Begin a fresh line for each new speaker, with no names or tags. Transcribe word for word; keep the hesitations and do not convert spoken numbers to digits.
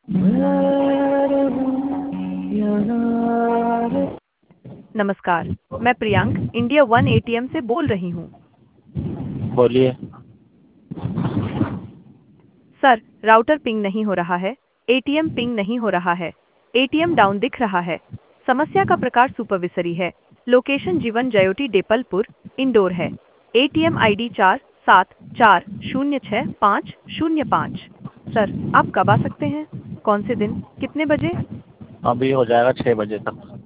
नमस्कार, मैं Priyank India one ATM से बोल रही हूँ।
बोलिए।
सर, राउटर पिंग नहीं हो रहा है, एटीएम पिंग नहीं हो रहा है, एटीएम डाउन दिख रहा है। समस्या का प्रकार सुपरविसरी है। लोकेशन जीवन जयोटी डेपलपुर, इंदौर है। एटीएम आईडी चार सात चार शून्य छः पाँच शून्य पाँच। सर, आप कब आ सकते हैं? कौन से दिन? कितने बजे?
अभी हो जाएगा छः बजे तक।